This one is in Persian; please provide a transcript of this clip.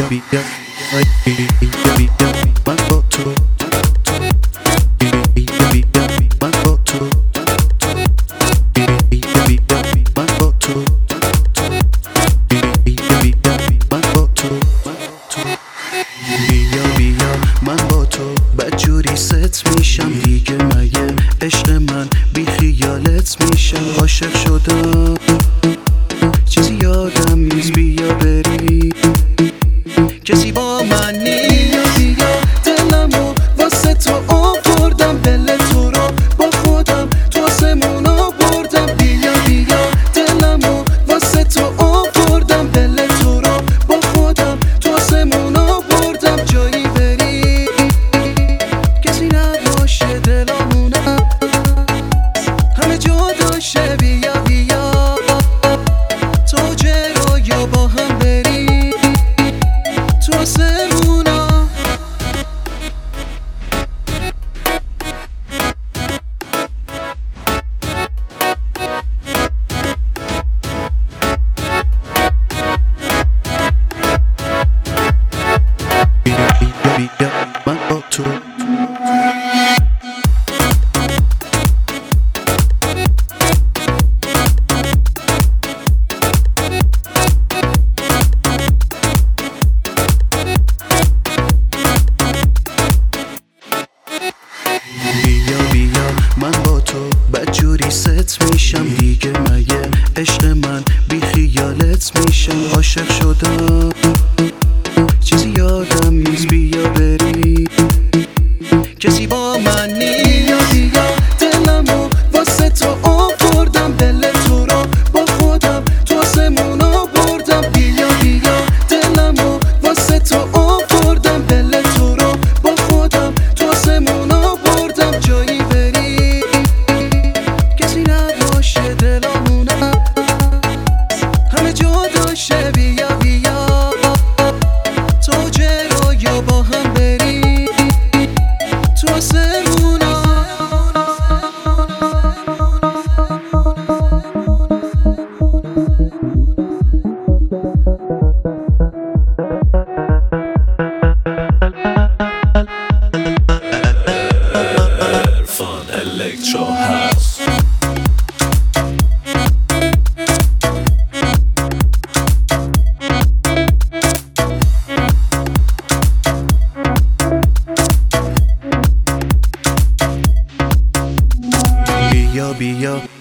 بیا من با تو من با تو من با تو من با تو بیا من با تو بدجوری ست میشم دیگه مگه عشق من بی خیالت میشم عاشق شدم چیزی یادم نیست بیا بریم کسی با من نیست بیا دلمو واسه تو آوردم دل تو رو با خودم تو آسمون آوردم بیا دلمو واسه تو آوردم دل تو رو با خودم تو آسمون آوردم جایی بری کسی نباشه دلمونم همه جا داشه بیا تو جلو با هم بری تو آسمونا بیا من با تو من با تو بدجوری ست میشم دیگه مگه عشق من بی خیالت میشم عاشق شدم چیزی یادم نیست بیا بریم کسی با من نیست بیا دلمو واسه تو آوردم دل تو رو با خودم تو آسمون آوردم بیا دلمو واسه تو آوردم دل تو رو با خودم تو آسمون آوردم جایی بری کسی نباشه دلمونم همه جا داشه بیا تو جلو با هم بری تو آسمونا Fun Electro House. بیا